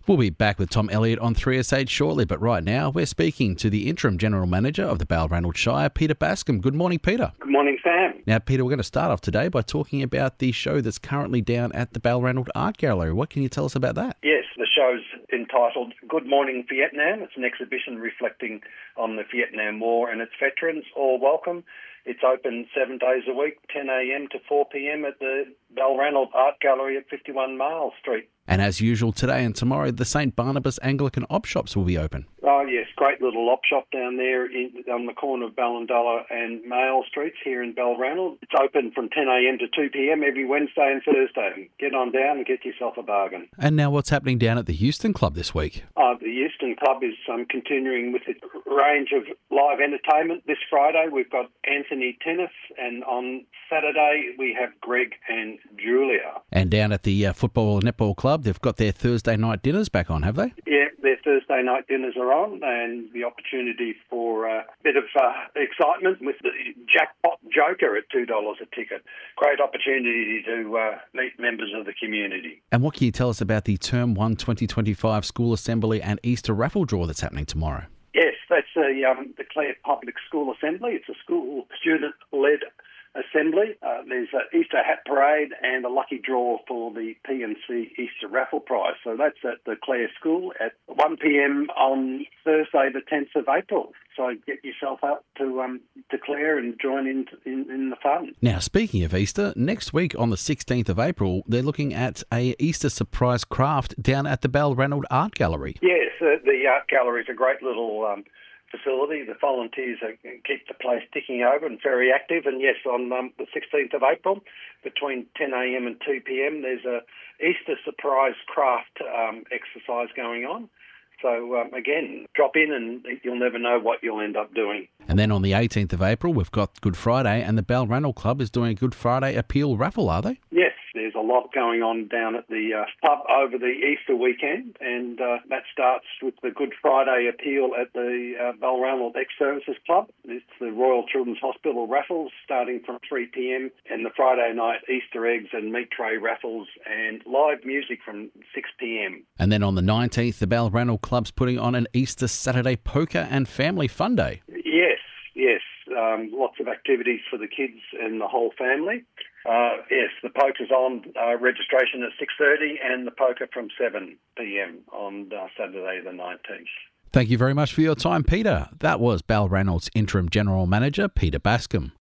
We'll be back with Tom Elliott on 3SH shortly, but right now we're speaking to the Interim General Manager of the Balranald Shire, Peter Bascom. Good morning, Peter. Good morning, Sam. Now, Peter, we're going to start off today by talking about the show that's currently down at the Balranald Art Gallery. What can you tell us about that? Yes, the show's entitled Good Morning Vietnam. It's an exhibition reflecting on the Vietnam War and its veterans. All welcome. It's open 7 days a week, 10 a.m. to 4 p.m. at the Balranald Art Gallery at 51 Miles Street. And as usual, today and tomorrow, the St Barnabas Anglican Op Shops will be open. Oh, yes, great little op shop down there on the corner of Ballandella and Mail Streets here in Balranald. It's open from 10 a.m. to 2 p.m. every Wednesday and Thursday. Get on down and get yourself a bargain. And now what's happening down at the Euston Club this week? The Euston Club is continuing with its range of live entertainment. This Friday we've got Anthony Tennis, and on Saturday we have Greg and Julia. And down at the Football and Netball Club, they've got their Thursday night dinners back on, have they? Yeah, their Thursday night dinners are on, and the opportunity for a bit of excitement with the Jackpot Joker at $2 a ticket. Great opportunity to meet members of the community. And what can you tell us about the Term 1 2025 School Assembly and Easter raffle draw that's happening tomorrow? Yes, that's the Clare Public School Assembly. It's a school student-led assembly. There's an Easter hat parade and a lucky draw for the P&C Easter raffle prize. So that's at the Clare School at 1 p.m. on Thursday the 10th of April. So get yourself up to Clare and join in the fun. Now, speaking of Easter, next week on the 16th of April, they're looking at a Easter surprise craft down at the Balranald Art Gallery. Yes, the Art Gallery is a great little facility. The volunteers keep the place ticking over and very active. And yes, on the 16th of April, between 10 a.m. and 2 p.m, there's a Easter surprise craft exercise going on. So, again, drop in and you'll never know what you'll end up doing. And then on the 18th of April, we've got Good Friday, and the Balranald Club is doing a Good Friday appeal raffle, are they? Yes, there's a lot going on down at the pub over the Easter weekend, and that starts with the Good Friday appeal at the Balranald Ex-Services Club. It's the Royal Children's Hospital raffles starting from 3 p.m, and the Friday night Easter eggs and meat tray raffles and live music from 6 p.m. And then on the 19th, the Balranald Club's putting on an Easter Saturday poker and family fun day. Yes. Lots of activities for the kids and the whole family. Yes, the poker's on, registration at 6:30 and the poker from 7 p.m. on Saturday the 19th. Thank you very much for your time, Peter. That was Balranald's Interim General Manager, Peter Bascom.